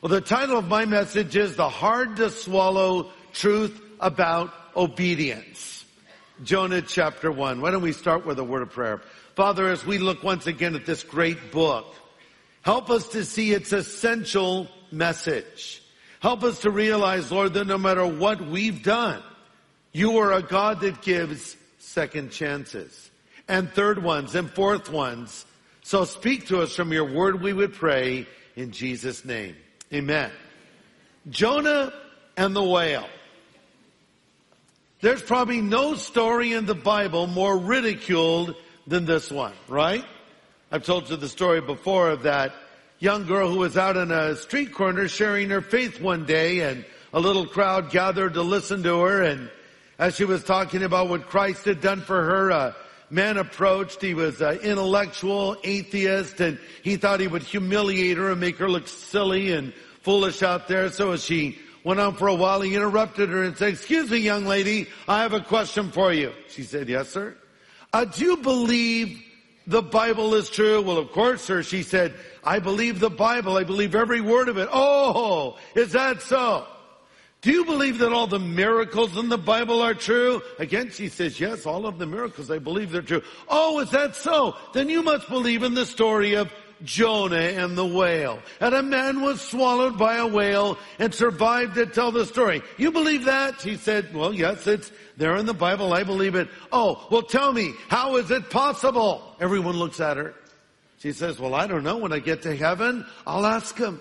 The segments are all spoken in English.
Well, the title of my message is The Hard to Swallow Truth About Obedience. Jonah chapter 1. Why don't we start with a word of prayer? Father, as we look once again at this great book, help us to see its essential message. Help us to realize, Lord, that no matter what we've done, you are a God that gives second chances and third ones and fourth ones. So speak to us from your word, we would pray in Jesus' name. Amen. Jonah and the whale. There's probably no story in the Bible more ridiculed than this one, right? I've told you the story before of that young girl who was out on a street corner sharing her faith one day, and a little crowd gathered to listen to her, and as she was talking about what Christ had done for her, a man approached. He was an intellectual atheist, and he thought he would humiliate her and make her look silly and foolish out there. So as she went on for a while, he interrupted her and said, "Excuse me, young lady, I have a question for you." She said, "Yes, sir." "Do you believe the Bible is true?" "Well, of course, sir." She said, "I believe the Bible. I believe every word of it." "Oh, is that so? Do you believe that all the miracles in the Bible are true?" Again, she says, "Yes, all of the miracles, I believe they're true." "Oh, is that so? Then you must believe in the story of Jonah and the whale. And a man was swallowed by a whale and survived to tell the story. You believe that?" She said, "Well, yes, it's there in the Bible. I believe it." "Oh, well, tell me, how is it possible?" Everyone looks at her. She says, "Well, I don't know. When I get to heaven, I'll ask him."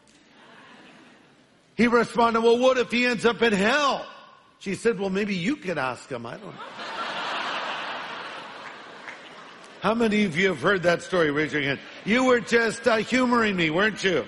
He responded, "Well, what if he ends up in hell?" She said, "Well, maybe you could ask him. I don't know." How many of you have heard that story? Raise your hand. You were just humoring me, weren't you?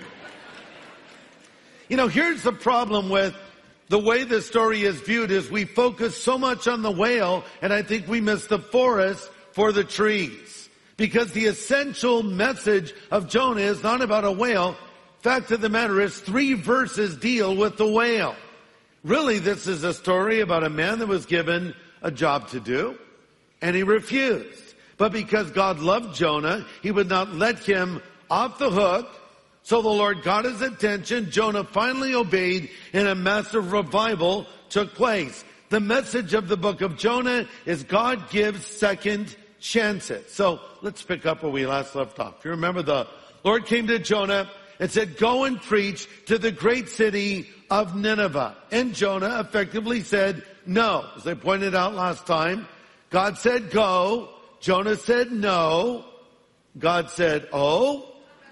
You know, here's the problem with the way the story is viewed is we focus so much on the whale, and I think we miss the forest for the trees. Because the essential message of Jonah is not about a whale. Fact of the matter is 3 verses deal with the whale. Really, this is a story about a man that was given a job to do, and he refused. But because God loved Jonah, he would not let him off the hook. So the Lord got his attention. Jonah finally obeyed, and a massive revival took place. The message of the book of Jonah is God gives second chances. So let's pick up where we last left off. You remember the Lord came to Jonah and said, "Go and preach to the great city of Nineveh." And Jonah effectively said no. As I pointed out last time, God said go. Jonah said no. God said, oh.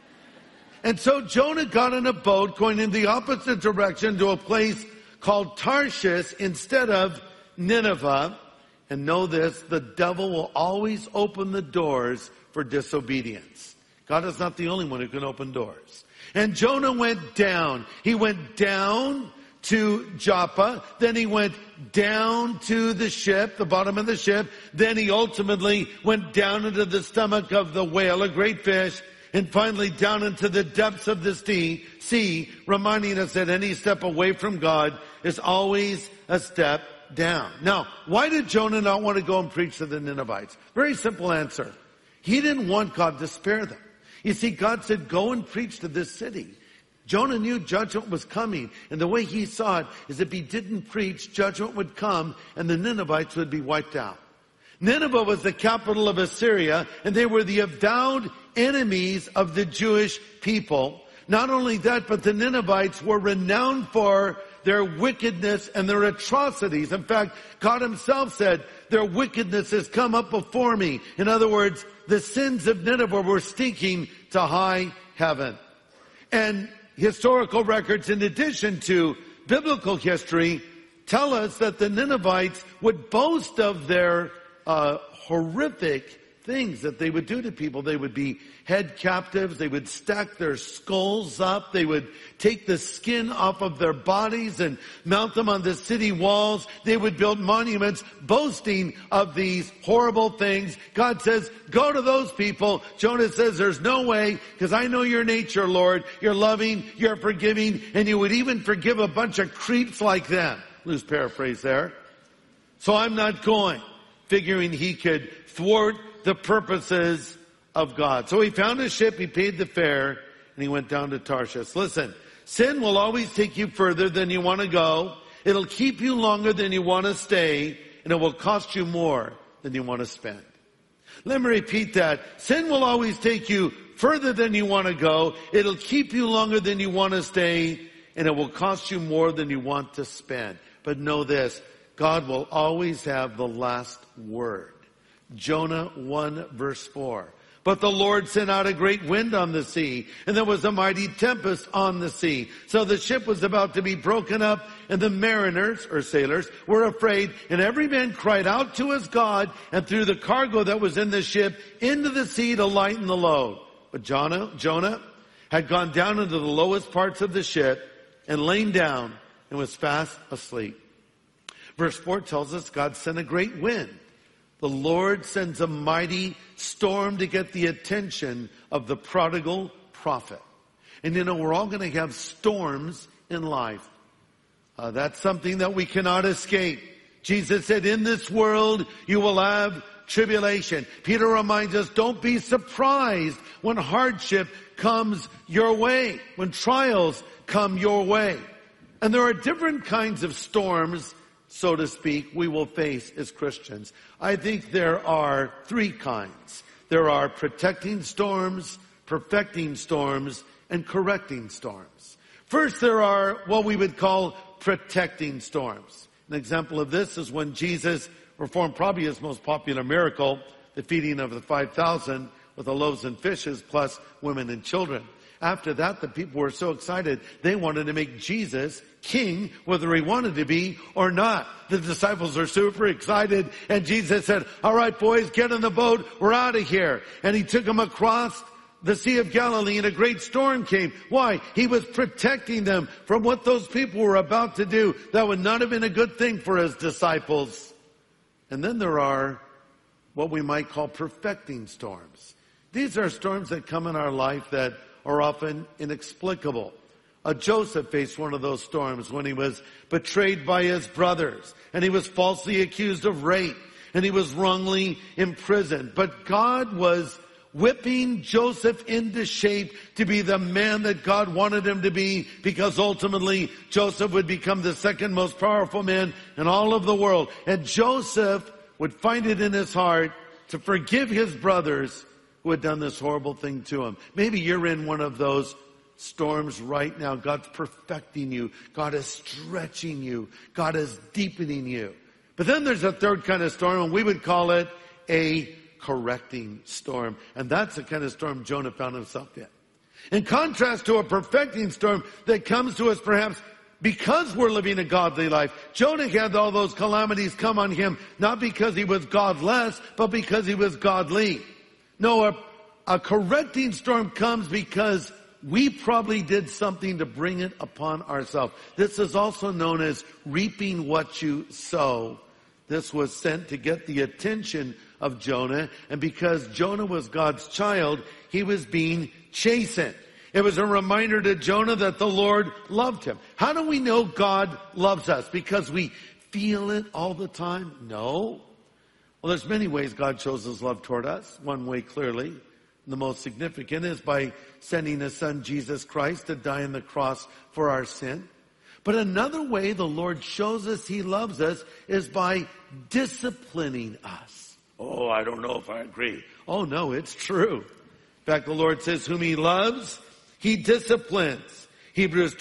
And so Jonah got in a boat going in the opposite direction to a place called Tarshish instead of Nineveh. And know this, the devil will always open the doors for disobedience. God is not the only one who can open doors. And Jonah went down. He went down to Joppa. Then he went down to the ship, the bottom of the ship. Then he ultimately went down into the stomach of the whale, a great fish. And finally down into the depths of the sea, reminding us that any step away from God is always a step down. Now, why did Jonah not want to go and preach to the Ninevites? Very simple answer. He didn't want God to spare them. You see, God said, go and preach to this city. Jonah knew judgment was coming, and the way he saw it is if he didn't preach, judgment would come, and the Ninevites would be wiped out. Nineveh was the capital of Assyria, and they were the avowed enemies of the Jewish people. Not only that, but the Ninevites were renowned for their wickedness and their atrocities. In fact, God himself said, their wickedness has come up before me. In other words, the sins of Nineveh were stinking to high heaven. And historical records, in addition to biblical history, tell us that the Ninevites would boast of their horrific things that they would do to people. They would be head captives. They would stack their skulls up. They would take the skin off of their bodies and mount them on the city walls. They would build monuments boasting of these horrible things. God says, go to those people. Jonah says, there's no way, because I know your nature, Lord. You're loving, you're forgiving, and you would even forgive a bunch of creeps like them. Loose paraphrase there. So I'm not going, figuring he could thwart the purposes of God. So he found a ship, he paid the fare, and he went down to Tarshish. Listen, Sin will always take you further than you want to go. It'll keep you longer than you want to stay, and it will cost you more than you want to spend. Let me repeat that. Sin will always take you further than you want to go. It'll keep you longer than you want to stay, and it will cost you more than you want to spend. But know this, God will always have the last word. Jonah 1 verse 4. But the Lord sent out a great wind on the sea, and there was a mighty tempest on the sea. So the ship was about to be broken up, and the mariners, or sailors, were afraid, and every man cried out to his God, and threw the cargo that was in the ship into the sea to lighten the load. But Jonah had gone down into the lowest parts of the ship, and lain down, and was fast asleep. Verse 4 tells us God sent a great wind. The Lord sends a mighty storm to get the attention of the prodigal prophet. And you know, we're all going to have storms in life. That's something that we cannot escape. Jesus said, in this world you will have tribulation. Peter reminds us, don't be surprised when hardship comes your way, when trials come your way. And there are different kinds of storms, so to speak, we will face as Christians. I think there are three kinds. There are protecting storms, perfecting storms, and correcting storms. First, there are what we would call protecting storms. An example of this is when Jesus performed probably his most popular miracle, the feeding of the 5,000 with the loaves and fishes, plus women and children. After that, the people were so excited, they wanted to make Jesus king, whether he wanted to be or not. The disciples are super excited, and Jesus said, all right, boys, get in the boat, we're out of here. And he took them across the Sea of Galilee, and a great storm came. Why? He was protecting them from what those people were about to do. That would not have been a good thing for his disciples. And then there are what we might call perfecting storms. These are storms that come in our life that are often inexplicable. Joseph faced one of those storms when he was betrayed by his brothers, and he was falsely accused of rape, and he was wrongly imprisoned. But God was whipping Joseph into shape to be the man that God wanted him to be, because ultimately Joseph would become the second most powerful man in all of the world. And Joseph would find it in his heart to forgive his brothers who had done this horrible thing to him. Maybe you're in one of those storms right now. God's perfecting you. God is stretching you. God is deepening you. But then there's a third kind of storm, and we would call it a correcting storm. And that's the kind of storm Jonah found himself in. In contrast to a perfecting storm that comes to us perhaps because we're living a godly life, Jonah had all those calamities come on him, not because he was godless, but because he was godly. No, a correcting storm comes because we probably did something to bring it upon ourselves. This is also known as reaping what you sow. This was sent to get the attention of Jonah, and because Jonah was God's child, he was being chastened. It was a reminder to Jonah that the Lord loved him. How do we know God loves us? Because we feel it all the time? No. Well, there's many ways God shows his love toward us. One way clearly, the most significant, is by sending his son Jesus Christ to die on the cross for our sin. But another way the Lord shows us he loves us is by disciplining us. Oh, I don't know if I agree. Oh no, it's true. In fact, the Lord says whom he loves, he disciplines. Hebrews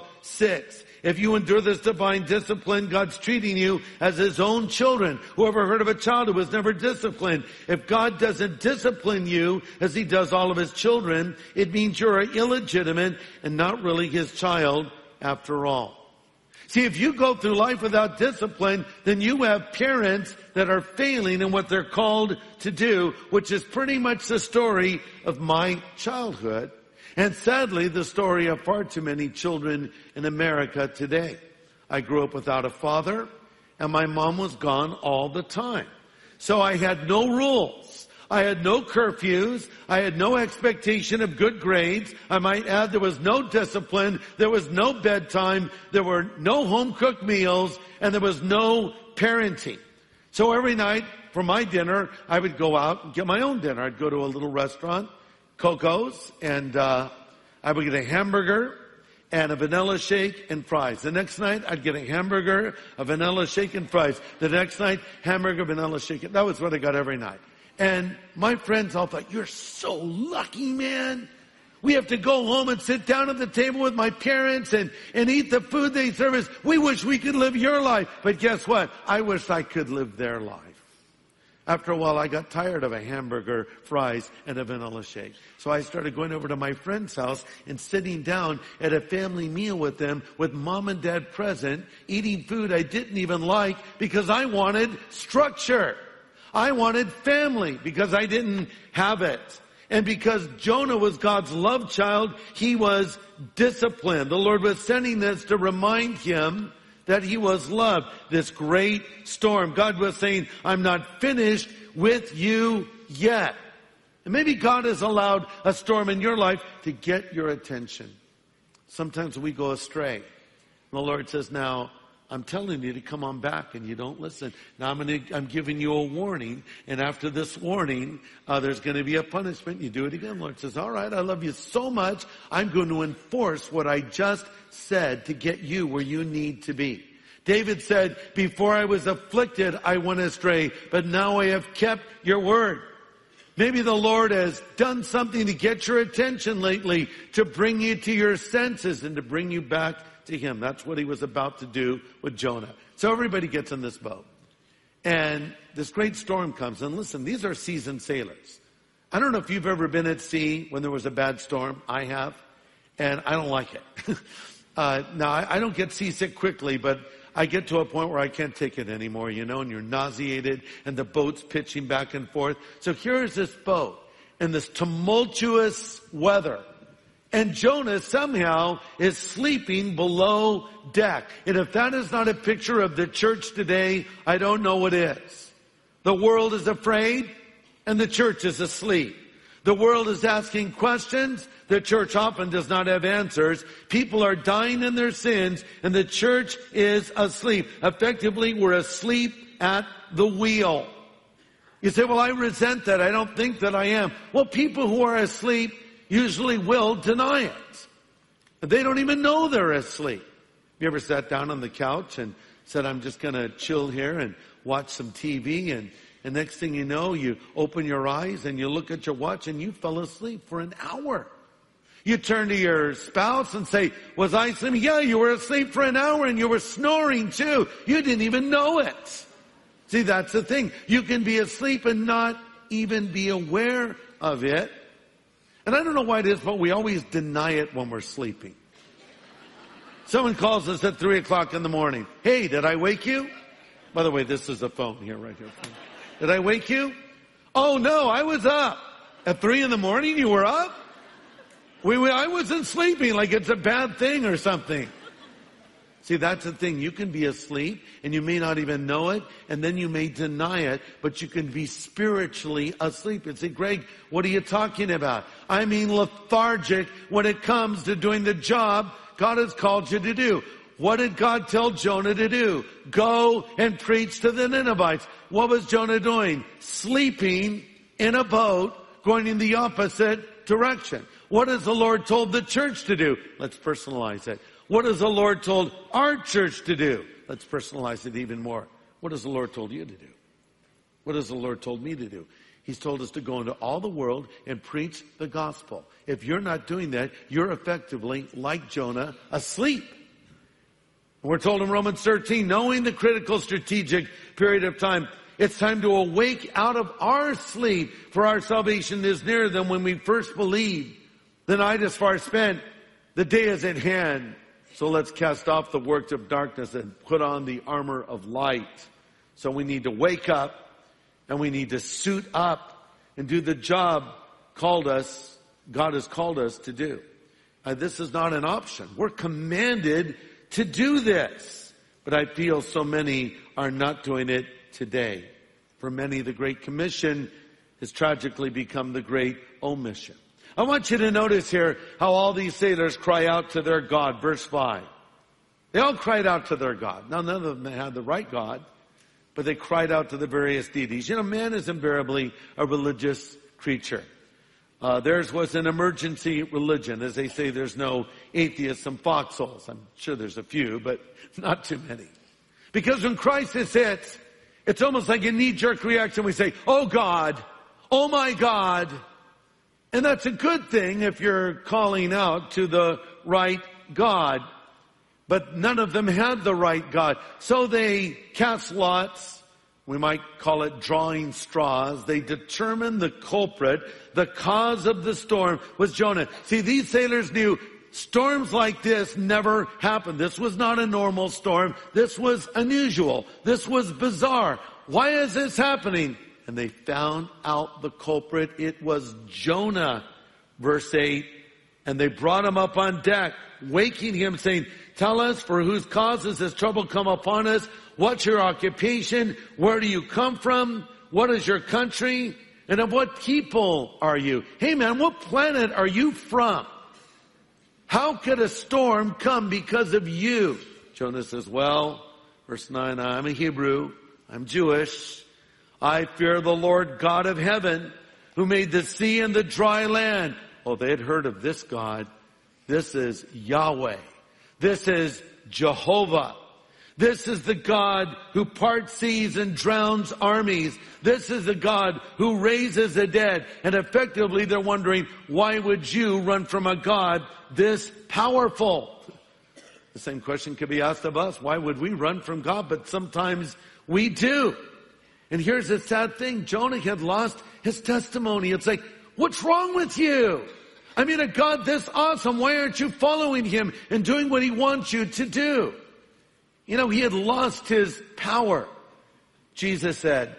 12:6. If you endure this divine discipline, God's treating you as his own children. Whoever heard of a child who was never disciplined? If God doesn't discipline you as he does all of his children, it means you're illegitimate and not really his child after all. See, if you go through life without discipline, then you have parents that are failing in what they're called to do, which is pretty much the story of my childhood. And sadly, the story of far too many children in America today. I grew up without a father, and my mom was gone all the time. So I had no rules. I had no curfews. I had no expectation of good grades. I might add there was no discipline. There was no bedtime. There were no home-cooked meals, and there was no parenting. So every night for my dinner, I would go out and get my own dinner. I'd go to a little restaurant, Coco's, and I would get a hamburger and a vanilla shake and fries. The next night, I'd get a hamburger, a vanilla shake and fries. The next night, hamburger, vanilla shake. That was what I got every night. And my friends all thought, you're so lucky, man. We have to go home and sit down at the table with my parents and eat the food they serve us. We wish we could live your life. But guess what? I wish I could live their life. After a while, I got tired of a hamburger, fries, and a vanilla shake. So I started going over to my friend's house and sitting down at a family meal with them with mom and dad present, eating food I didn't even like because I wanted structure. I wanted family because I didn't have it. And because Jonah was God's love child, he was disciplined. The Lord was sending this to remind him that he was loved. This great storm. God was saying, I'm not finished with you yet. And maybe God has allowed a storm in your life to get your attention. Sometimes we go astray. And the Lord says, now, I'm telling you to come on back, and you don't listen. Now I'm giving you a warning, and after this warning, there's going to be a punishment. You do it again. The Lord says, all right, I love you so much, I'm going to enforce what I just said to get you where you need to be. David said, before I was afflicted, I went astray, but now I have kept your word. Maybe the Lord has done something to get your attention lately, to bring you to your senses and to bring you back to him. That's what he was about to do with Jonah. So everybody gets in this boat. And this great storm comes. And listen, these are seasoned sailors. I don't know if you've ever been at sea when there was a bad storm. I have. And I don't like it. Now, I don't get seasick quickly, but I get to a point where I can't take it anymore, you know, and you're nauseated and the boat's pitching back and forth. So here's this boat in this tumultuous weather. And Jonah somehow is sleeping below deck. And if that is not a picture of the church today, I don't know what is. The world is afraid and the church is asleep. The world is asking questions. The church often does not have answers. People are dying in their sins and the church is asleep. Effectively, we're asleep at the wheel. You say, well, I resent that. I don't think that I am. Well, people who are asleep usually will deny it. They don't even know they're asleep. You ever sat down on the couch and said, I'm just going to chill here and watch some TV, and next thing you know, you open your eyes and you look at your watch and you fell asleep for an hour. You turn to your spouse and say, was I sleeping? Yeah, you were asleep for an hour and you were snoring too. You didn't even know it. See, that's the thing. You can be asleep and not even be aware of it. And I don't know why it is, but we always deny it when we're sleeping. Someone calls us at 3 o'clock in the morning. Hey, did I wake you? By the way, this is a phone here, right here. Did I wake you? Oh no, I was up. At 3 in the morning, you were up? I wasn't sleeping, like it's a bad thing or something. See, that's the thing. You can be asleep and you may not even know it, and then you may deny it, but you can be spiritually asleep and say, Greg, what are you talking about? I mean lethargic when it comes to doing the job God has called you to do. What did God tell Jonah to do? Go and preach to the Ninevites. What was Jonah doing? Sleeping in a boat, going in the opposite direction. What has the Lord told the church to do? Let's personalize it. What has the Lord told our church to do? Let's personalize it even more. What has the Lord told you to do? What has the Lord told me to do? He's told us to go into all the world and preach the gospel. If you're not doing that, you're effectively, like Jonah, asleep. We're told in Romans 13, knowing the critical strategic period of time, it's time to awake out of our sleep, for our salvation is nearer than when we first believed. The night is far spent, the day is at hand. So let's cast off the works of darkness and put on the armor of light. So we need to wake up and we need to suit up and do the job God has called us to do. This is not an option. We're commanded to do this. But I feel so many are not doing it today. For many, the Great Commission has tragically become the Great Omission. I want you to notice here how all these sailors cry out to their God. Verse 5. They all cried out to their God. Now, none of them had the right God, but they cried out to the various deities. You know, man is invariably a religious creature. Theirs was an emergency religion. As they say, there's no atheists and foxholes. I'm sure there's a few, but not too many. Because when crisis hits, it's almost like a knee-jerk reaction. We say, oh God, oh my God. And that's a good thing if you're calling out to the right God. But none of them had the right God. So they cast lots. We might call it drawing straws. They determined the culprit. The cause of the storm was Jonah. See, these sailors knew storms like this never happened. This was not a normal storm. This was unusual. This was bizarre. Why is this happening? And they found out the culprit. It was Jonah. Verse 8. And they brought him up on deck, waking him, saying, tell us, for whose cause has this trouble come upon us? What's your occupation? Where do you come from? What is your country? And of what people are you? Hey man, what planet are you from? How could a storm come because of you? Jonah says, well, verse 9, I'm a Hebrew. I'm Jewish. I fear the Lord God of heaven, who made the sea and the dry land. Oh, they had heard of this God. This is Yahweh. This is Jehovah. This is the God who parts seas and drowns armies. This is the God who raises the dead. And effectively they're wondering, why would you run from a God this powerful? The same question could be asked of us. Why would we run from God? But sometimes we do. And here's the sad thing. Jonah had lost his testimony. It's like, what's wrong with you? I mean, a God this awesome, why aren't you following him and doing what he wants you to do? You know, he had lost his power. Jesus said,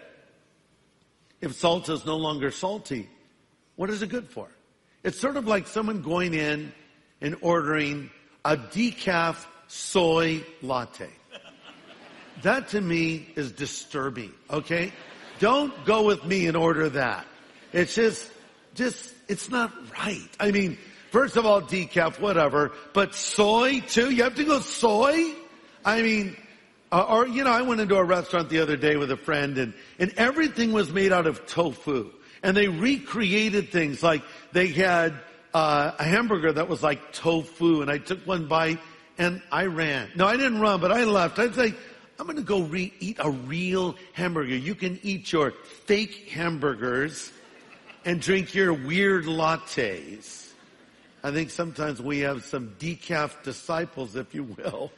if salt is no longer salty, what is it good for? It's sort of like someone going in and ordering a decaf soy latte. That to me is disturbing, okay? Don't go with me and order that. It's just, it's not right. I mean, first of all, decaf, whatever, but soy too? You have to go soy? I mean, I went into a restaurant the other day with a friend and everything was made out of tofu. And they recreated things like they had a hamburger that was like tofu, and I took one bite and I ran. No, I didn't run, but I left. I was like, I'm going to go eat a real hamburger. You can eat your fake hamburgers and drink your weird lattes. I think sometimes we have some decaf disciples, if you will.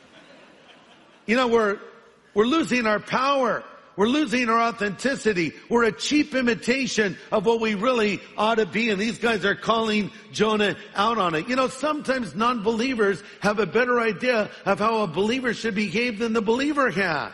You know, we're losing our power. We're losing our authenticity. We're a cheap imitation of what we really ought to be. And these guys are calling Jonah out on it. You know, sometimes non-believers have a better idea of how a believer should behave than the believer has.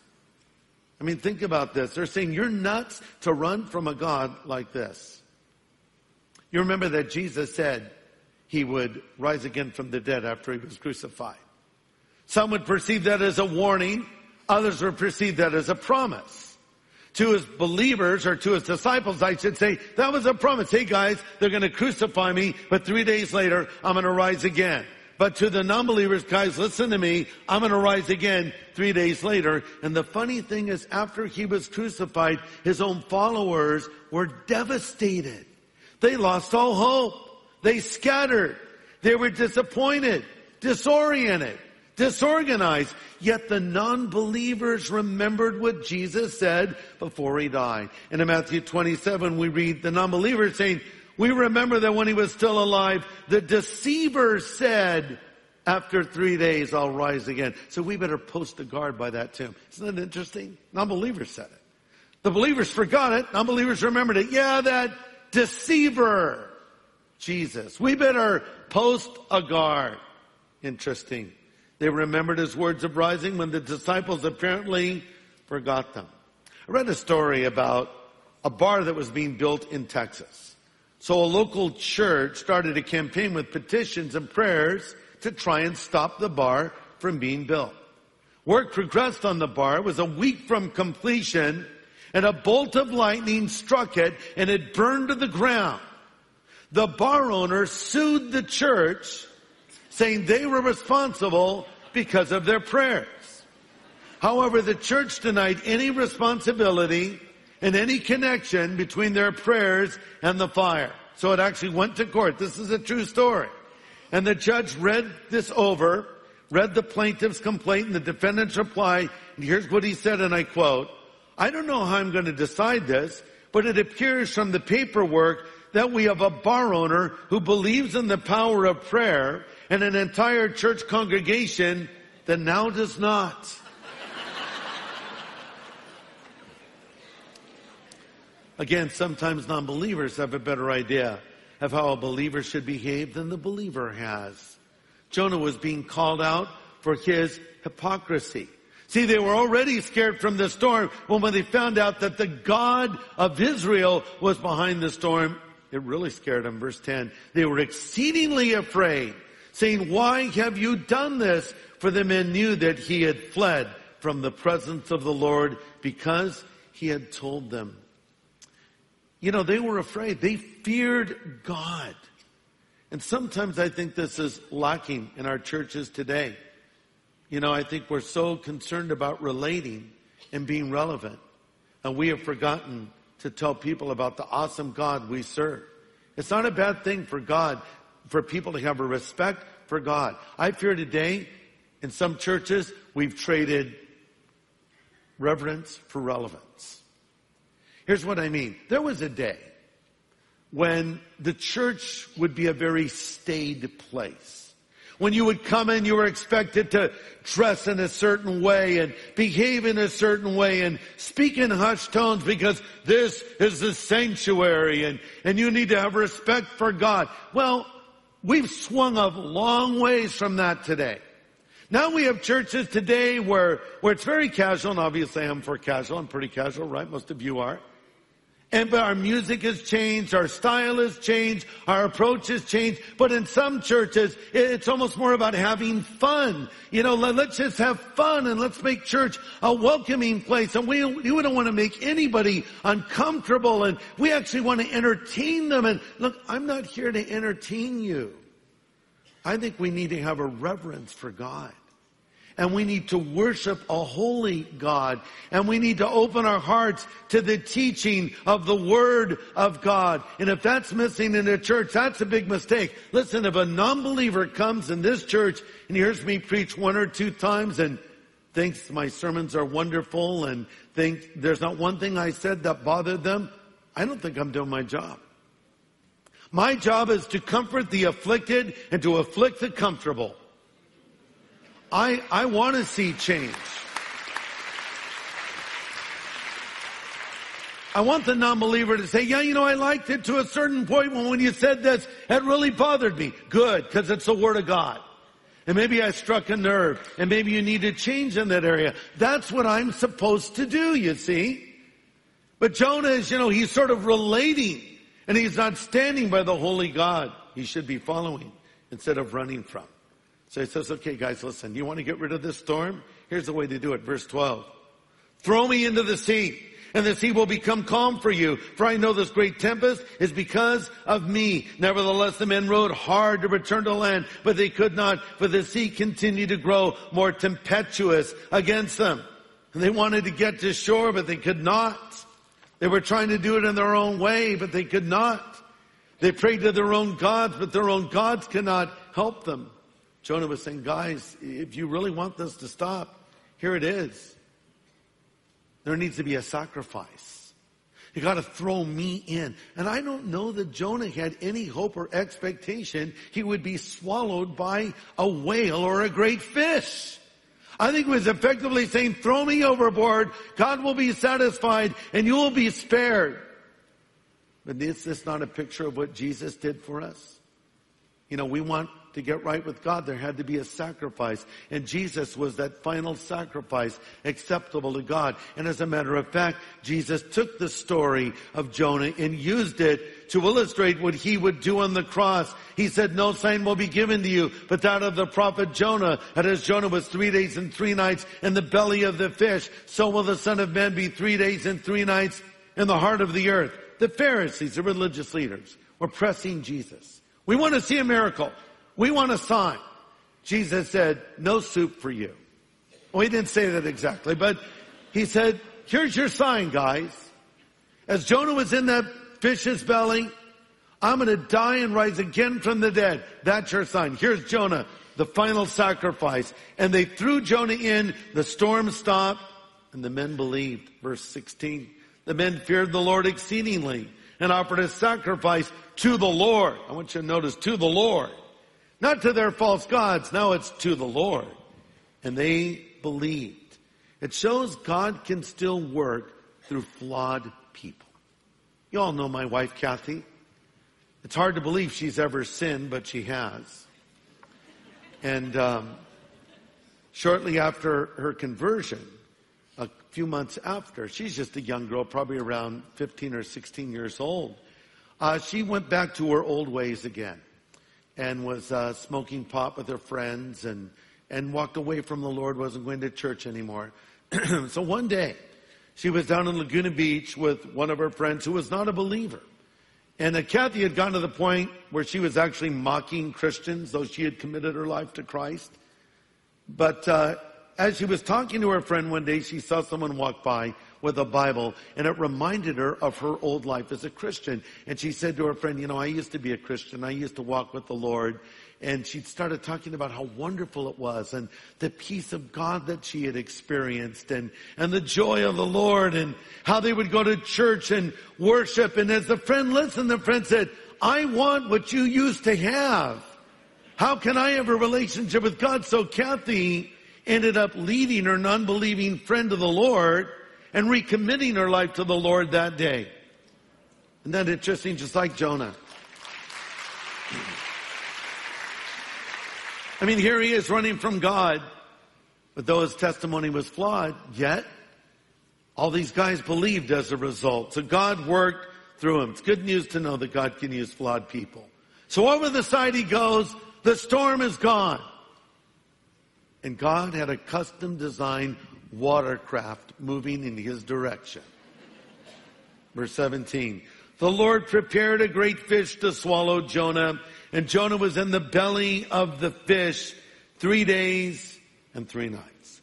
I mean, think about this. They're saying you're nuts to run from a God like this. You remember that Jesus said he would rise again from the dead after he was crucified. Some would perceive that as a warning. Others would perceive that as a promise. To his believers, or to his disciples, I should say, that was a promise. Hey guys, they're going to crucify me, but 3 days later, I'm going to rise again. But to the non-believers, guys, listen to me. I'm going to rise again 3 days later. And the funny thing is, after he was crucified, his own followers were devastated. They lost all hope. They scattered. They were disappointed, disoriented, disorganized. Yet the non-believers remembered what Jesus said before he died. And in Matthew 27, we read the non-believers saying, we remember that when he was still alive, the deceiver said, after 3 days, I'll rise again. So we better post a guard by that tomb. Isn't that interesting? Non-believers said it. The believers forgot it. Non-believers remembered it. Yeah, that deceiver, Jesus. We better post a guard. Interesting. They remembered his words of rising when the disciples apparently forgot them. I read a story about a bar that was being built in Texas. So a local church started a campaign with petitions and prayers to try and stop the bar from being built. Work progressed on the bar. It was a week from completion, and a bolt of lightning struck it, and it burned to the ground. The bar owner sued the church, saying they were responsible because of their prayers. However, the church denied any responsibility and any connection between their prayers and the fire. So it actually went to court. This is a true story. And the judge read this over, read the plaintiff's complaint and the defendant's reply. And here's what he said, and I quote, "I don't know how I'm going to decide this, but it appears from the paperwork that we have a bar owner who believes in the power of prayer and an entire church congregation that now does not." Again, sometimes non-believers have a better idea of how a believer should behave than the believer has. Jonah was being called out for his hypocrisy. See, they were already scared from the storm. Well, when they found out that the God of Israel was behind the storm, it really scared them. Verse 10, they were exceedingly afraid, saying, "Why have you done this?" For the men knew that he had fled from the presence of the Lord because he had told them. You know, they were afraid. They feared God. And sometimes I think this is lacking in our churches today. You know, I think we're so concerned about relating and being relevant. And we have forgotten to tell people about the awesome God we serve. It's not a bad thing for God, for people to have a respect for God. I fear today, in some churches, we've traded reverence for relevance. Here's what I mean. There was a day when the church would be a very staid place. When you would come in, you were expected to dress in a certain way and behave in a certain way and speak in hushed tones because this is the sanctuary and you need to have respect for God. Well, we've swung a long ways from that today. Now we have churches today where it's very casual, and obviously I'm for casual. I'm pretty casual, right? Most of you are. But our music has changed, our style has changed, our approach has changed. But in some churches, it's almost more about having fun. You know, let's just have fun and let's make church a welcoming place. And we don't want to make anybody uncomfortable, and we actually want to entertain them. And look, I'm not here to entertain you. I think we need to have a reverence for God. And we need to worship a holy God. And we need to open our hearts to the teaching of the Word of God. And if that's missing in a church, that's a big mistake. Listen, if a non-believer comes in this church and hears me preach one or two times and thinks my sermons are wonderful and thinks there's not one thing I said that bothered them, I don't think I'm doing my job. My job is to comfort the afflicted and to afflict the comfortable. I want to see change. I want the non-believer to say, yeah, you know, I liked it to a certain point when you said this, it really bothered me. Good, because it's the Word of God. And maybe I struck a nerve, and maybe you need to change in that area. That's what I'm supposed to do, you see. But Jonah is, you know, he's sort of relating, and he's not standing by the holy God he should be following instead of running from. So he says, okay, guys, listen, you want to get rid of this storm? Here's the way to do it. Verse 12. Throw me into the sea, and the sea will become calm for you. For I know this great tempest is because of me. Nevertheless, the men rowed hard to return to land, but they could not, for the sea continued to grow more tempestuous against them. And they wanted to get to shore, but they could not. They were trying to do it in their own way, but they could not. They prayed to their own gods, but their own gods cannot help them. Jonah was saying, guys, if you really want this to stop, here it is. There needs to be a sacrifice. You got to throw me in. And I don't know that Jonah had any hope or expectation he would be swallowed by a whale or a great fish. I think he was effectively saying, throw me overboard, God will be satisfied, and you will be spared. But is this not a picture of what Jesus did for us? You know, we want to get right with God, there had to be a sacrifice. And Jesus was that final sacrifice acceptable to God. And as a matter of fact, Jesus took the story of Jonah and used it to illustrate what he would do on the cross. He said, no sign will be given to you but that of the prophet Jonah. And as Jonah was 3 days and 3 nights in the belly of the fish, so will the Son of Man be 3 days and 3 nights in the heart of the earth. The Pharisees, the religious leaders, were pressing Jesus. We want to see a miracle. We want a sign. Jesus said, no soup for you. Well, he didn't say that exactly, but he said, here's your sign, guys. As Jonah was in that fish's belly, I'm going to die and rise again from the dead. That's your sign. Here's Jonah, the final sacrifice. And they threw Jonah in. The storm stopped, and the men believed. Verse 16. The men feared the Lord exceedingly and offered a sacrifice to the Lord. I want you to notice, to the Lord. Not to their false gods. Now it's to the Lord. And they believed. It shows God can still work through flawed people. You all know my wife, Kathy. It's hard to believe she's ever sinned, but she has. And shortly after her conversion, a few months after, she's just a young girl, probably around 15 or 16 years old. She went back to her old ways again and was smoking pot with her friends and walked away from the Lord, wasn't going to church anymore. So one day, she was down in Laguna Beach with one of her friends who was not a believer. And Kathy had gotten to the point where she was actually mocking Christians, though she had committed her life to Christ. But as she was talking to her friend one day, she saw someone walk by with a Bible, and it reminded her of her old life as a Christian. And she said to her friend, you know, I used to be a Christian. I used to walk with the Lord. And she started talking about how wonderful it was and the peace of God that she had experienced and the joy of the Lord and how they would go to church and worship. And as the friend listened, the friend said, I want what you used to have. How can I have a relationship with God? So Kathy ended up leading her non-believing friend to the Lord and recommitting her life to the Lord that day. Isn't that interesting? Just like Jonah. I mean, here he is running from God, but though his testimony was flawed, yet all these guys believed as a result. So God worked through him. It's good news to know that God can use flawed people. So over the side he goes, the storm is gone. And God had a custom designed watercraft moving in his direction. Verse 17. The Lord prepared a great fish to swallow Jonah, and Jonah was in the belly of the fish 3 days and 3 nights.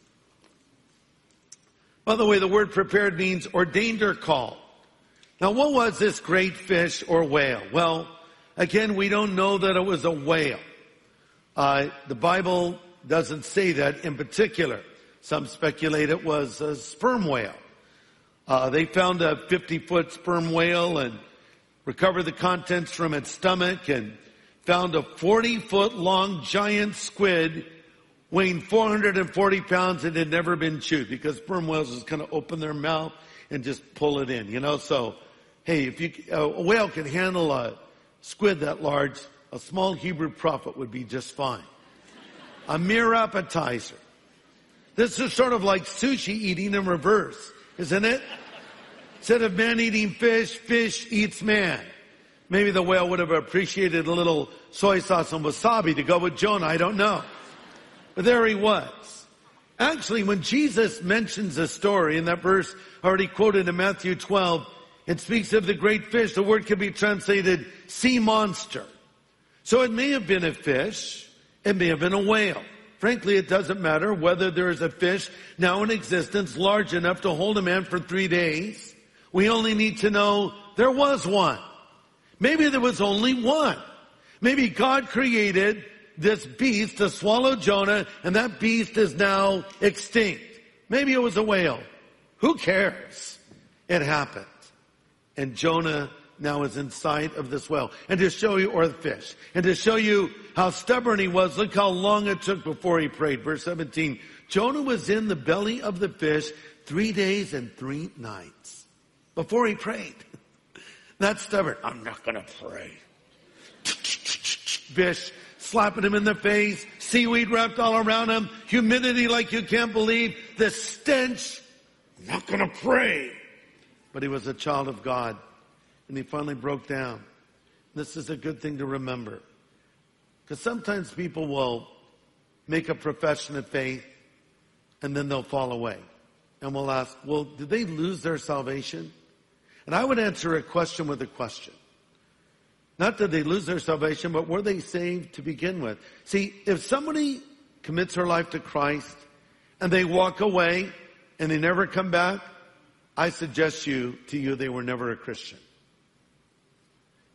By the way, the word prepared means ordained or called. Now, what was this great fish or whale? Well, again, we don't know that it was a whale. The Bible doesn't say that in particular. Some speculate it was a sperm whale. They found a 50-foot sperm whale and recovered the contents from its stomach and found a 40-foot long giant squid weighing 440 pounds and had never been chewed, because sperm whales just kind of open their mouth and just pull it in, you know. So, hey, if a whale can handle a squid that large, a small Hebrew prophet would be just fine. A mere appetizer. This is sort of like sushi eating in reverse, isn't it? Instead of man eating fish, fish eats man. Maybe the whale would have appreciated a little soy sauce and wasabi to go with Jonah. I don't know. But there he was. Actually, when Jesus mentions the story in that verse already quoted in Matthew 12, it speaks of the great fish. The word can be translated sea monster. So it may have been a fish. It may have been a whale. Frankly, it doesn't matter whether there is a fish now in existence large enough to hold a man for 3 days. We only need to know there was one. Maybe there was only one. Maybe God created this beast to swallow Jonah, and that beast is now extinct. Maybe it was a whale. Who cares? It happened. And Jonah now is inside of this whale. And to show you, or the fish, and to show you how stubborn he was, look how long it took before he prayed. Verse 17, Jonah was in the belly of the fish 3 days and 3 nights before he prayed. Not stubborn. I'm not going to pray. Fish slapping him in the face, seaweed wrapped all around him, humidity like you can't believe, the stench. I'm not going to pray. But he was a child of God, and he finally broke down. This is a good thing to remember, because sometimes people will make a profession of faith and then they'll fall away. And we'll ask, well, did they lose their salvation? And I would answer a question with a question. Not that they lose their salvation, but were they saved to begin with? See, if somebody commits their life to Christ and they walk away and they never come back, I suggest to you they were never a Christian.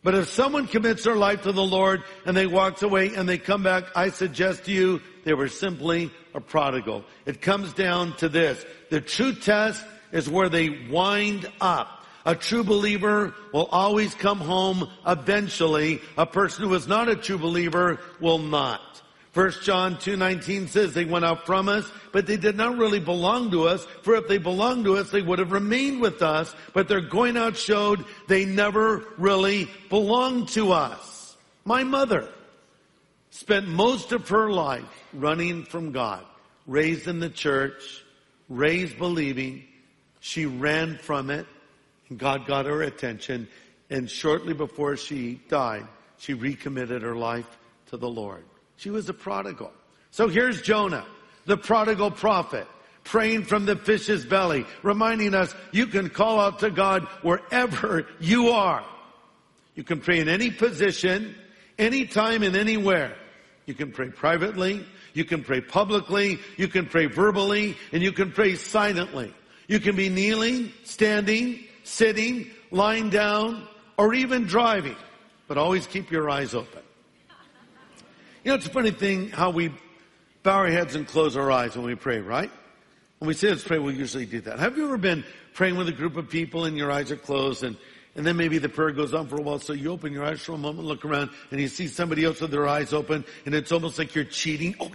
But if someone commits their life to the Lord and they walks away and they come back, I suggest to you they were simply a prodigal. It comes down to this. The true test is where they wind up. A true believer will always come home eventually. A person who is not a true believer will not. 1 John 2:19 says they went out from us, but they did not really belong to us. For if they belonged to us, they would have remained with us. But their going out showed they never really belonged to us. My mother spent most of her life running from God. Raised in the church, raised believing. She ran from it, and God got her attention. And shortly before she died, she recommitted her life to the Lord. She was a prodigal. So here's Jonah, the prodigal prophet, praying from the fish's belly, reminding us you can call out to God wherever you are. You can pray in any position, anytime and anywhere. You can pray privately, you can pray publicly, you can pray verbally, and you can pray silently. You can be kneeling, standing, sitting, lying down, or even driving. But always keep your eyes open. You know, it's a funny thing how we bow our heads and close our eyes when we pray, right? When we say let's pray, we usually do that. Have you ever been praying with a group of people and your eyes are closed and then maybe the prayer goes on for a while, so you open your eyes for a moment, look around, and you see somebody else with their eyes open, and it's almost like you're cheating. Oh,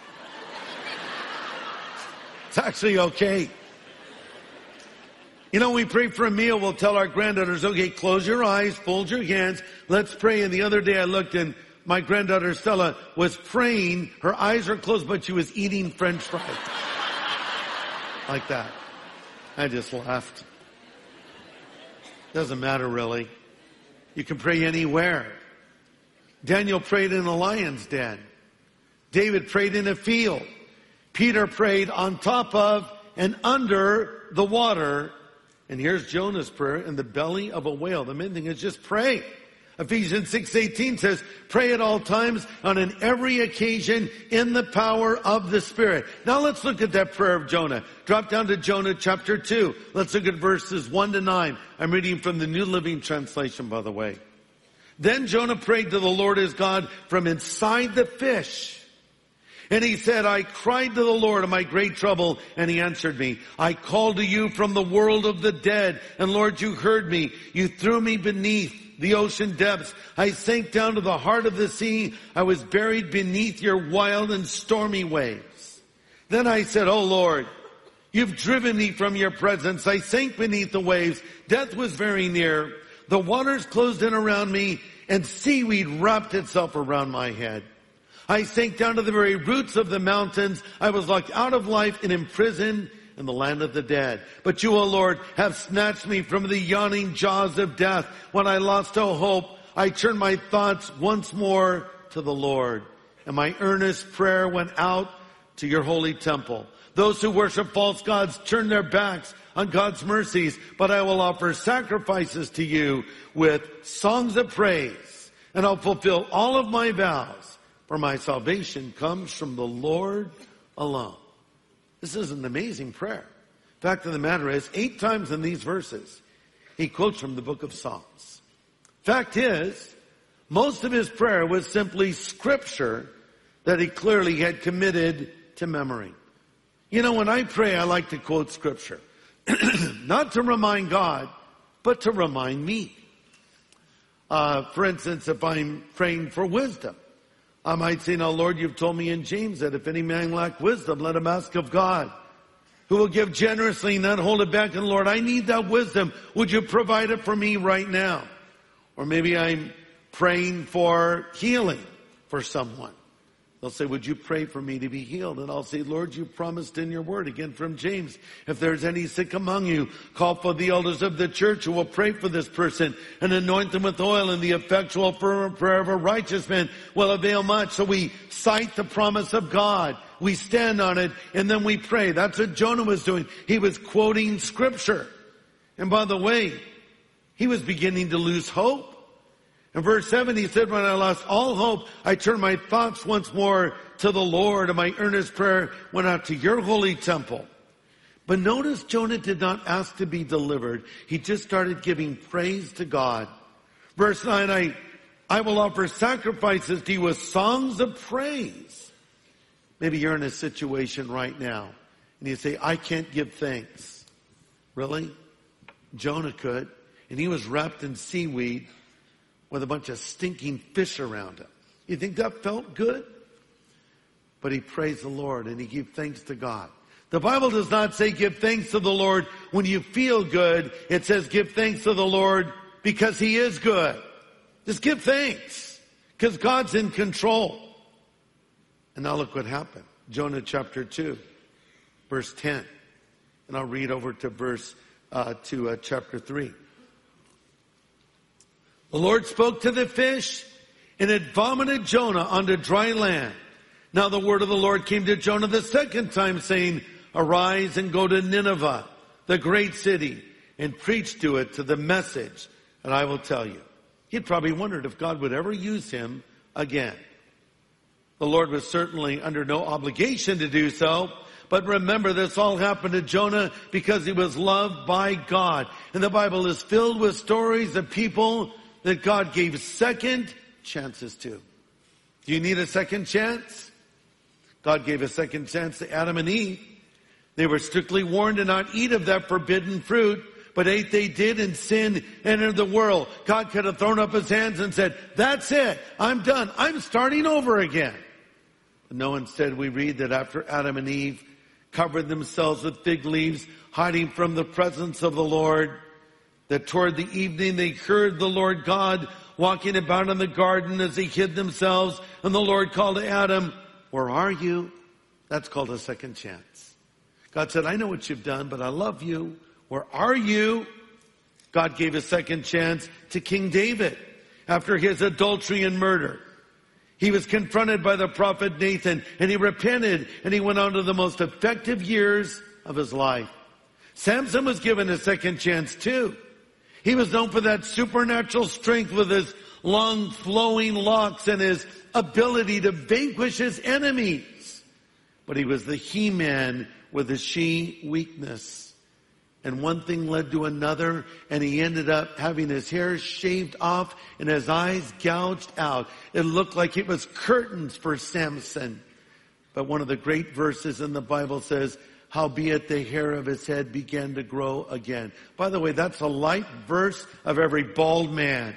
it's actually okay. You know, when we pray for a meal, we'll tell our granddaughters, okay, close your eyes, fold your hands, let's pray. And the other day I looked and my granddaughter Stella was praying. Her eyes are closed, but she was eating French fries. Like that. I just laughed. Doesn't matter really. You can pray anywhere. Daniel prayed in a lion's den. David prayed in a field. Peter prayed on top of and under the water. And here's Jonah's prayer in the belly of a whale. The main thing is just pray. Ephesians 6:18 says, pray at all times and on every occasion in the power of the Spirit. Now let's look at that prayer of Jonah. Drop down to Jonah chapter 2. Let's look at verses 1 to 9. I'm reading from the New Living Translation, by the way. Then Jonah prayed to the Lord his God from inside the fish. And he said, I cried to the Lord in my great trouble, and he answered me. I called to you from the world of the dead, and Lord, you heard me. You threw me beneath the ocean depths. I sank down to the heart of the sea. I was buried beneath your wild and stormy waves. Then I said, oh Lord, you've driven me from your presence. I sank beneath the waves. Death was very near. The waters closed in around me, and seaweed wrapped itself around my head. I sank down to the very roots of the mountains. I was locked out of life and imprisoned in the land of the dead. But you, O Lord, have snatched me from the yawning jaws of death. When I lost all hope, I turned my thoughts once more to the Lord. And my earnest prayer went out to your holy temple. Those who worship false gods turn their backs on God's mercies, but I will offer sacrifices to you with songs of praise, and I'll fulfill all of my vows. For my salvation comes from the Lord alone. This is an amazing prayer. Fact of the matter is, 8 times in these verses, he quotes from the book of Psalms. Fact is, most of his prayer was simply scripture that he clearly had committed to memory. You know, when I pray, I like to quote scripture. Not to remind God, but to remind me. For instance, if I'm praying for wisdom, I might say, now, Lord, you've told me in James that if any man lack wisdom, let him ask of God, who will give generously and not hold it back. And Lord, I need that wisdom. Would you provide it for me right now? Or maybe I'm praying for healing for someone. They'll say, would you pray for me to be healed? And I'll say, Lord, you promised in your word, again from James, if there's any sick among you, call for the elders of the church who will pray for this person and anoint them with oil, and the effectual fervent prayer of a righteous man will avail much. So we cite the promise of God. We stand on it, and then we pray. That's what Jonah was doing. He was quoting scripture. And by the way, he was beginning to lose hope. In verse 7, he said, when I lost all hope, I turned my thoughts once more to the Lord, and my earnest prayer went out to your holy temple. But notice Jonah did not ask to be delivered. He just started giving praise to God. Verse 9, I will offer sacrifices to you with songs of praise. Maybe you're in a situation right now and you say, I can't give thanks. Really? Jonah could. And he was wrapped in seaweed with a bunch of stinking fish around him. You think that felt good? But he praised the Lord and he gave thanks to God. The Bible does not say give thanks to the Lord when you feel good. It says give thanks to the Lord because he is good. Just give thanks because God's in control. And now look what happened. Jonah chapter 2, verse 10. And I'll read over to chapter 3. The Lord spoke to the fish and it vomited Jonah onto dry land. Now the word of the Lord came to Jonah the second time, saying, arise and go to Nineveh, the great city, and preach to it to the message, and I will tell you. He'd probably wondered if God would ever use him again. The Lord was certainly under no obligation to do so, but remember, this all happened to Jonah because he was loved by God. And the Bible is filled with stories of people that God gave second chances to. Do you need a second chance? God gave a second chance to Adam and Eve. They were strictly warned to not eat of that forbidden fruit, but ate they did, and sin entered the world. God could have thrown up his hands and said, that's it, I'm done, I'm starting over again. But no, instead we read that after Adam and Eve covered themselves with fig leaves, hiding from the presence of the Lord, that toward the evening they heard the Lord God walking about in the garden as they hid themselves, and the Lord called to Adam, where are you? That's called a second chance. God said, I know what you've done, but I love you. Where are you? God gave a second chance to King David after his adultery and murder. He was confronted by the prophet Nathan, and he repented, and he went on to the most effective years of his life. Samson was given a second chance too. He was known for that supernatural strength with his long flowing locks and his ability to vanquish his enemies. But he was the he-man with a she weakness. And one thing led to another, and he ended up having his hair shaved off and his eyes gouged out. It looked like it was curtains for Samson. But one of the great verses in the Bible says, howbeit the hair of his head began to grow again. By the way, that's a light verse of every bald man.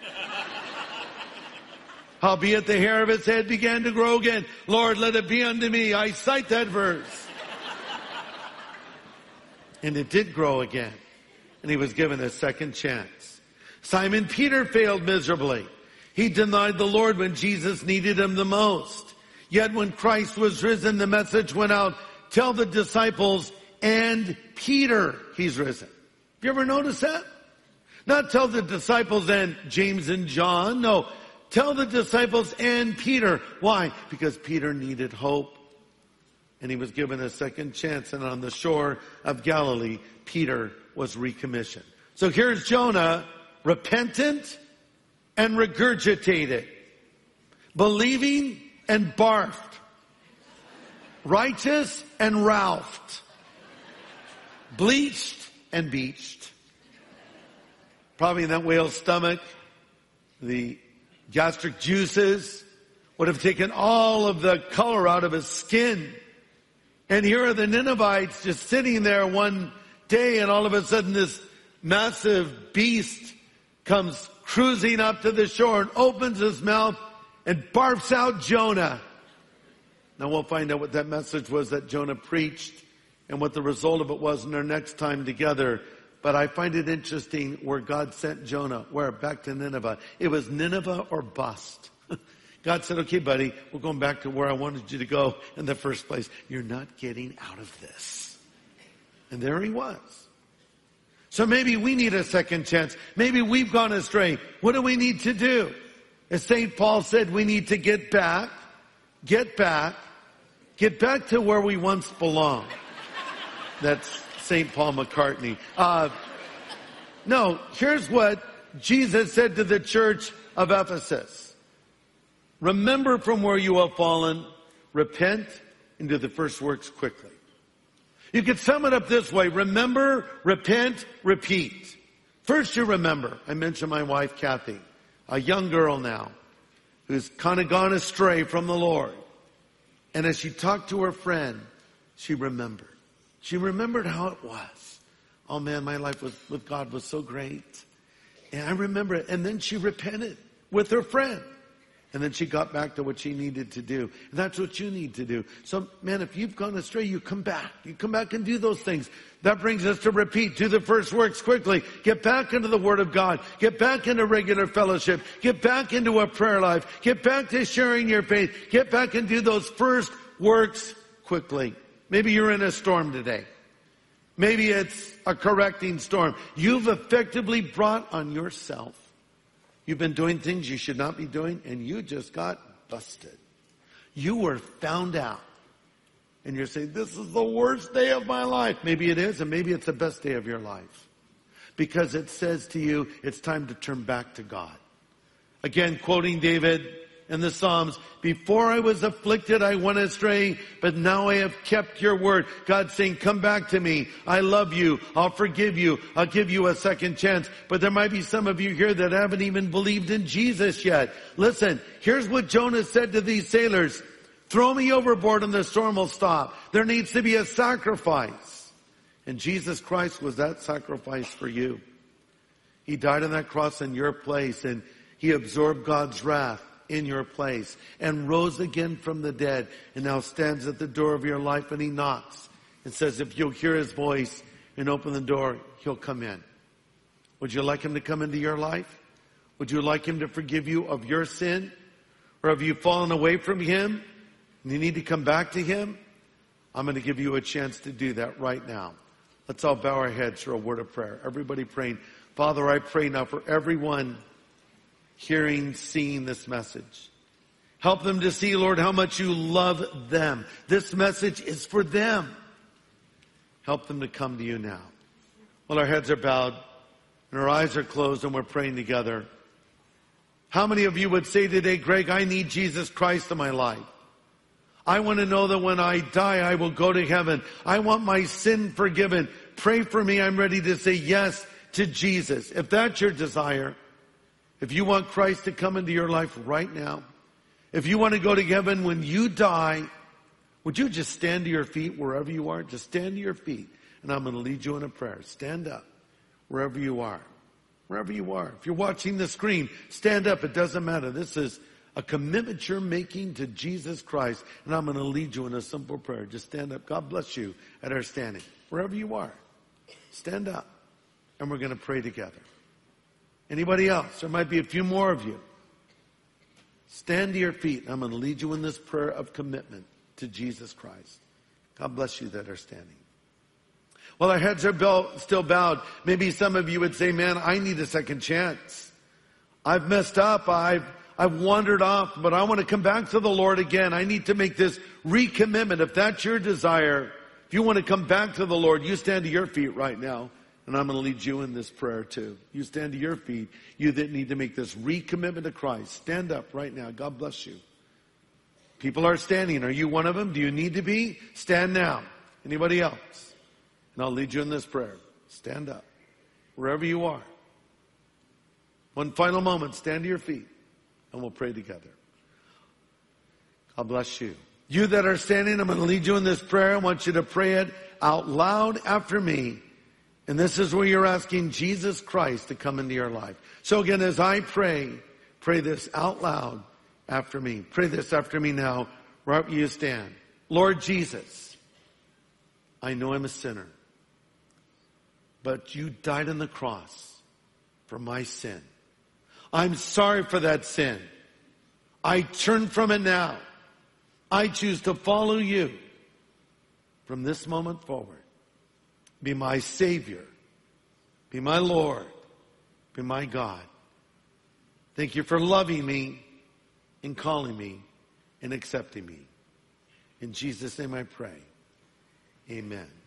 Howbeit the hair of his head began to grow again. Lord, let it be unto me. I cite that verse. And it did grow again. And he was given a second chance. Simon Peter failed miserably. He denied the Lord when Jesus needed him the most. Yet when Christ was risen, the message went out, tell the disciples and Peter he's risen. Have you ever noticed that? Not tell the disciples and James and John. No, tell the disciples and Peter. Why? Because Peter needed hope. And he was given a second chance. And on the shore of Galilee, Peter was recommissioned. So here's Jonah, repentant and regurgitated, believing and barfed, righteous and ralphed, bleached and beached. Probably in that whale's stomach, the gastric juices would have taken all of the color out of his skin. And here are the Ninevites just sitting there one day, and all of a sudden this massive beast comes cruising up to the shore and opens his mouth and barfs out Jonah. Now we'll find out what that message was that Jonah preached and what the result of it was in our next time together. But I find it interesting where God sent Jonah. Where? Back to Nineveh. It was Nineveh or bust. God said, okay, buddy, we're going back to where I wanted you to go in the first place. You're not getting out of this. And there he was. So maybe we need a second chance. Maybe we've gone astray. What do we need to do? As St. Paul said, we need to get back to where we once belonged. That's St. Paul McCartney. No, here's what Jesus said to the church of Ephesus. Remember from where you have fallen, repent, and do the first works quickly. You could sum it up this way. Remember, repent, repeat. First you remember. I mentioned my wife, Kathy. a young girl now who's kind of gone astray from the Lord. And as she talked to her friend, she remembered. She remembered how it was. Oh man, my life with God was so great. And I remember it. And then she repented with her friend. And then she got back to what she needed to do. And that's what you need to do. So, man, if you've gone astray, you come back. You come back and do those things. That brings us to repeat. Do the first works quickly. Get back into the Word of God. Get back into regular fellowship. Get back into a prayer life. Get back to sharing your faith. Get back and do those first works quickly. Maybe you're in a storm today. Maybe it's a correcting storm. You've effectively brought on yourself. You've been doing things you should not be doing, and you just got busted. You were found out. And you're saying, this is the worst day of my life. Maybe it is, and maybe it's the best day of your life. Because it says to you, it's time to turn back to God. Again, quoting David in the Psalms, before I was afflicted, I went astray, but now I have kept your word. God saying, come back to me. I love you. I'll forgive you. I'll give you a second chance. But there might be some of you here that haven't even believed in Jesus yet. Listen, here's what Jonah said to these sailors. Throw me overboard and the storm will stop. There needs to be a sacrifice. And Jesus Christ was that sacrifice for you. He died on that cross in your place, and he absorbed God's wrath in your place and rose again from the dead and now stands at the door of your life, and he knocks and says, if you'll hear his voice and open the door, he'll come in. Would you like him to come into your life? Would you like him to forgive you of your sin? Or have you fallen away from him and you need to come back to him? I'm going to give you a chance to do that right now. Let's all bow our heads for a word of prayer. Everybody praying. Father, I pray now for everyone hearing, seeing this message. Help them to see, Lord, how much you love them. This message is for them. Help them to come to you now. While our heads are bowed and our eyes are closed and we're praying together, how many of you would say today, Greg, I need Jesus Christ in my life. I want to know that when I die, I will go to heaven. I want my sin forgiven. Pray for me. I'm ready to say yes to Jesus. If that's your desire, if you want Christ to come into your life right now, if you want to go to heaven when you die, would you just stand to your feet wherever you are? Just stand to your feet, and I'm going to lead you in a prayer. Stand up wherever you are. Wherever you are. If you're watching the screen, stand up. It doesn't matter. This is a commitment you're making to Jesus Christ, and I'm going to lead you in a simple prayer. Just stand up. God bless you at our standing. Wherever you are, stand up, and we're going to pray together. Anybody else? There might be a few more of you. Stand to your feet. I'm going to lead you in this prayer of commitment to Jesus Christ. God bless you that are standing. While our heads are still bowed, maybe some of you would say, man, I need a second chance. I've messed up. I've wandered off, but I want to come back to the Lord again. I need to make this recommitment. If that's your desire, if you want to come back to the Lord, you stand to your feet right now. And I'm going to lead you in this prayer too. You stand to your feet. You that need to make this recommitment to Christ. Stand up right now. God bless you. People are standing. Are you one of them? Do you need to be? Stand now. Anybody else? And I'll lead you in this prayer. Stand up. Wherever you are. One final moment. Stand to your feet. And we'll pray together. God bless you. You that are standing, I'm going to lead you in this prayer. I want you to pray it out loud after me. And this is where you're asking Jesus Christ to come into your life. So again, as I pray this out loud after me. Pray this after me now, right where you stand. Lord Jesus, I know I'm a sinner, but you died on the cross for my sin. I'm sorry for that sin. I turn from it now. I choose to follow you from this moment forward. Be my Savior. Be my Lord. Be my God. Thank you for loving me and calling me and accepting me. In Jesus' name I pray. Amen.